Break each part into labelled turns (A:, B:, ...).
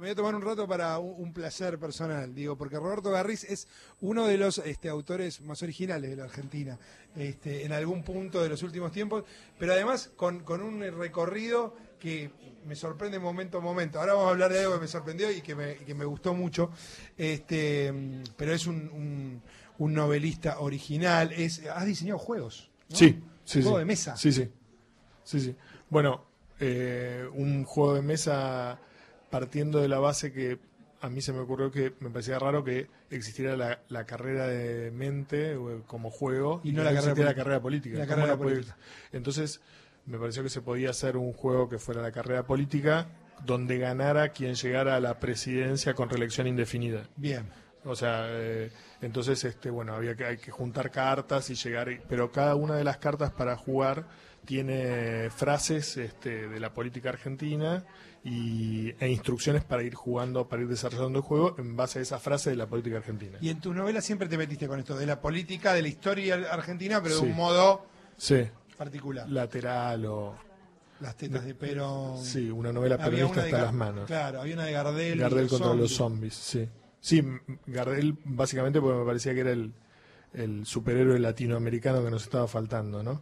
A: voy a tomar un rato para un placer personal, digo, porque Roberto Garrís es uno de los autores más originales de la Argentina, en algún punto de los últimos tiempos, pero además con un recorrido que me sorprende momento a momento. Ahora vamos a hablar de algo que me sorprendió y que me gustó mucho, pero es un novelista original. Has diseñado juegos, ¿no?
B: Sí,
A: juego de mesa.
B: Sí. Bueno, un juego de mesa partiendo de la base que a mí se me ocurrió que me parecía raro que existiera la carrera de mente como juego
A: y no la
B: carrera política. Entonces me pareció que se podía hacer un juego que fuera la carrera política donde ganara quien llegara a la presidencia con reelección indefinida.
A: Bien.
B: O sea, entonces hay que juntar cartas y llegar, pero cada una de las cartas para jugar tiene frases de la política argentina e instrucciones para ir jugando, para ir desarrollando el juego en base a esa frase de la política argentina.
A: Y en tus novelas siempre te metiste con esto de la política, de la historia argentina, pero
B: Sí.
A: de un modo
B: Sí.
A: particular.
B: Lateral o...
A: Las tetas de Perón.
B: Sí, una novela peronista hasta las manos.
A: Claro, había una de Gardel.
B: Gardel contra los zombies, sí. Sí, Gardel básicamente porque me parecía que era el superhéroe latinoamericano que nos estaba faltando, ¿no?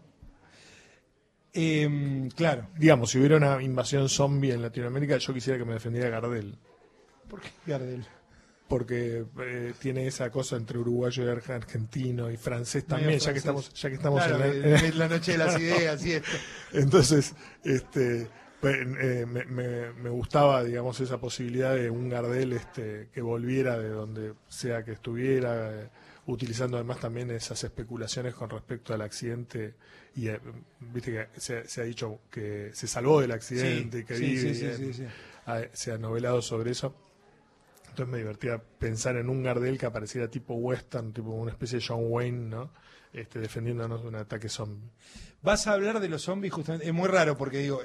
A: Claro.
B: Digamos, si hubiera una invasión zombie en Latinoamérica, yo quisiera que me defendiera Gardel.
A: ¿Por qué Gardel?
B: Porque tiene esa cosa entre uruguayo y argentino y francés también, ya que estamos
A: claro, en la noche de las ideas y esto.
B: Entonces, me gustaba, digamos, esa posibilidad de un Gardel que volviera de donde sea que estuviera, utilizando además también esas especulaciones con respecto al accidente y viste que se ha dicho que se salvó del accidente, que vive, se ha novelado sobre eso. Entonces me divertía pensar en un Gardel que apareciera tipo western, tipo una especie de John Wayne, ¿no? Defendiéndonos de un ataque zombie.
A: Vas a hablar de los zombies justamente, es muy raro porque digo,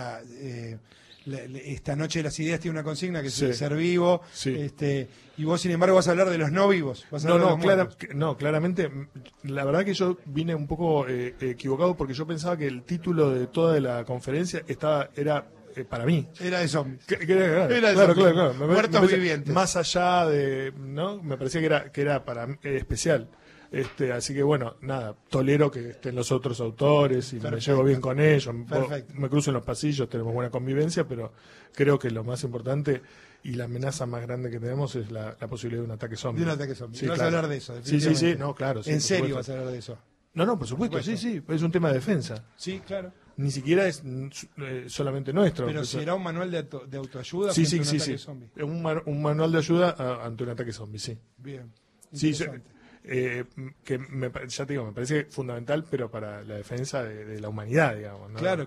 A: esta noche de las ideas tiene una consigna que es el ser vivo, y vos sin embargo vas a hablar de los no vivos.
B: Claramente, la verdad que yo vine un poco equivocado porque yo pensaba que el título de toda la conferencia era para mí.
A: Era de zombies.
B: Claro.
A: Muertos vivientes.
B: Más allá de, ¿no? Me parecía que era para especial. Así que bueno, nada, tolero que estén los otros autores y me llevo bien con ellos. Me cruzo en los pasillos, tenemos buena convivencia, pero creo que lo más importante y la amenaza más grande que tenemos es la posibilidad de un ataque zombie.
A: De un ataque zombie.
B: Sí,
A: vas a hablar de eso,
B: sí, no, claro. Sí,
A: ¿En serio vas a hablar de eso?
B: No, por supuesto, sí, es un tema de defensa.
A: Sí, claro.
B: Ni siquiera es solamente nuestro.
A: Pero será un manual de autoayuda
B: sí,
A: frente a un ataque zombie.
B: Un manual de ayuda ante un ataque zombie, sí.
A: Bien.
B: Sí, que ya te digo, me parece fundamental, pero para la defensa de la humanidad, digamos, ¿no?
A: Claro.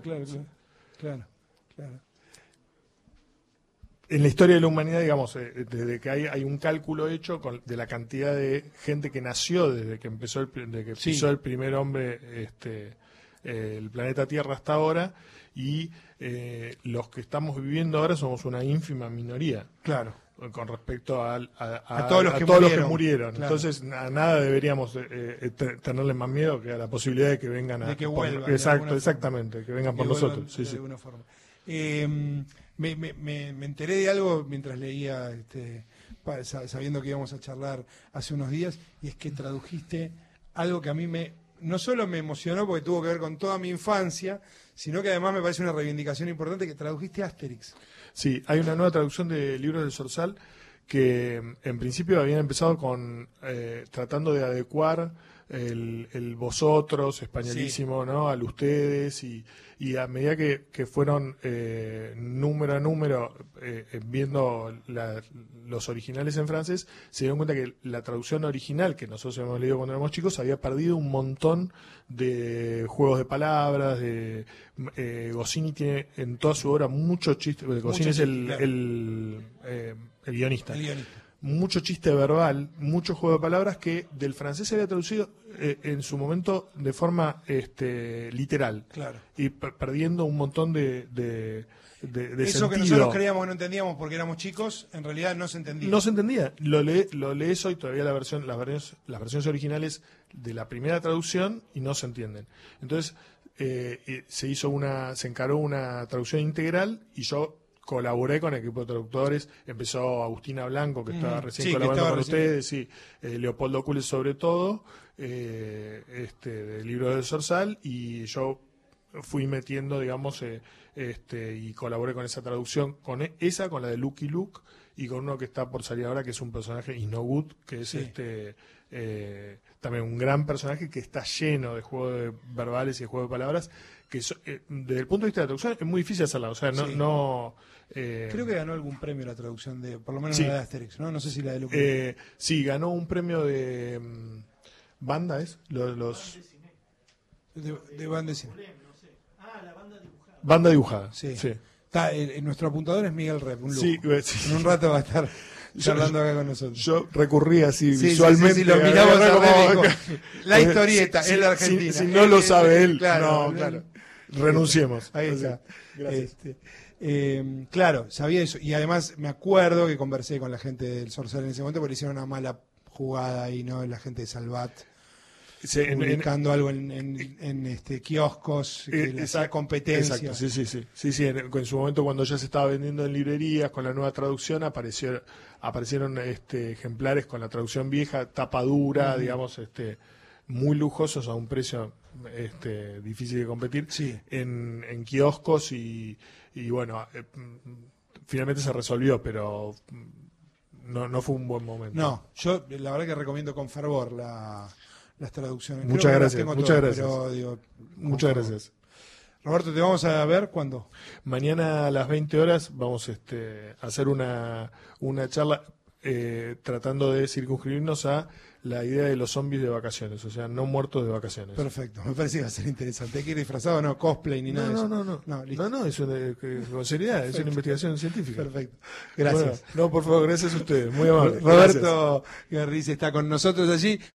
B: En la historia de la humanidad, digamos, desde que hay un cálculo hecho de la cantidad de gente que nació desde que empezó pisó el primer hombre el planeta Tierra hasta ahora, y los que estamos viviendo ahora somos una ínfima minoría.
A: Claro.
B: Con respecto a
A: todos los que
B: murieron.
A: Claro.
B: Entonces, a nada deberíamos tenerle más miedo que a la posibilidad de que vengan
A: de que vuelvan.
B: Exactamente, que vengan por nosotros.
A: De alguna forma. Me enteré de algo mientras leía, sabiendo que íbamos a charlar hace unos días, y es que tradujiste algo que a mí no solo me emocionó porque tuvo que ver con toda mi infancia, sino que además me parece una reivindicación importante, que tradujiste Asterix.
B: Sí, hay una nueva traducción de Libros del Zorzal que en principio habían empezado con tratando de adecuar el vosotros españolísimo, ¿no? Al ustedes, y a medida que fueron número a número viendo los originales en francés, se dieron cuenta que la traducción original que nosotros habíamos leído cuando éramos chicos había perdido un montón de juegos de palabras. Goscinny tiene en toda su obra mucho chiste. Goscinny es el guionista. Mucho chiste verbal, mucho juego de palabras que del francés se había traducido en su momento de forma literal.
A: Claro.
B: Y perdiendo un montón de
A: eso
B: sentido.
A: Que nosotros creíamos que no entendíamos porque éramos chicos, en realidad no se entendía.
B: No se entendía. Lo lees hoy todavía las versiones originales de la primera traducción y no se entienden. Entonces se encaró una traducción integral y yo colaboré con el equipo de traductores, empezó Agustina Blanco, que estaba recién
A: Sí, que
B: colaborando
A: estaba
B: con
A: recién.
B: ustedes, sí, Leopoldo Cules sobre todo, del libro del Zorzal, y yo fui metiendo, digamos, y colaboré con esa traducción, con con la de Lucky Luke, y con uno que está por salir ahora, que es un personaje Inogut, que es
A: Sí.
B: también un gran personaje que está lleno de juegos de verbales y de juegos de palabras, que desde el punto de vista de la traducción es muy difícil hacerla, o sea, no...
A: Sí.
B: no
A: Creo que ganó algún premio la traducción de, por lo menos
B: Sí.
A: la de Asterix, ¿no? No sé si la de Luke.
B: Sí, ganó un premio de banda, ¿es?
A: De banda de cine.
B: Banda dibujada.
A: Sí.
B: Sí.
A: Está, nuestro apuntador es Miguel Rep, un lujo.
B: Sí, sí.
A: En un rato va a estar charlando acá con nosotros.
B: Yo recurrí así
A: Sí,
B: visualmente.
A: sí, lo miramos
B: agarré
A: a
B: como-
A: Rep y dijo, la historieta
B: Si-
A: es la
B: si-
A: Argentina.
B: Si, no lo sabe él,
A: claro,
B: no, claro. Renunciemos.
A: Ahí está.
B: Gracias.
A: Claro, sabía eso. Y además me acuerdo que conversé con la gente del Zorzal en ese momento porque hicieron una mala jugada ahí, ¿no? La gente de Salvat.
B: Sí,
A: Publicando algo en kioscos, que le hacía competencia.
B: Exacto, sí. En su momento, cuando ya se estaba vendiendo en librerías con la nueva traducción, aparecieron ejemplares con la traducción vieja, tapa dura, digamos, muy lujosos a un precio difícil de competir,
A: Sí.
B: en kioscos y bueno, finalmente se resolvió, pero no fue un buen momento.
A: No, yo la verdad que recomiendo con fervor las traducciones.
B: Muchas
A: Creo que las
B: gracias,
A: tengo
B: muchas
A: todas,
B: gracias.
A: pero, digo, con
B: Muchas
A: fervor.
B: gracias.
A: Roberto, ¿te vamos a ver cuándo?
B: Mañana a las 20 horas vamos a hacer una charla tratando de circunscribirnos a la idea de los zombies de vacaciones, o sea, no muertos de vacaciones.
A: Perfecto, me parece que va a ser interesante. ¿Hay que ir disfrazado? No, cosplay ni nada de eso.
B: No,
A: listo.
B: es con seriedad, es una investigación científica.
A: Perfecto. Gracias.
B: Bueno, no, por favor, gracias a ustedes, muy amable.
A: Roberto Garriz está con nosotros allí.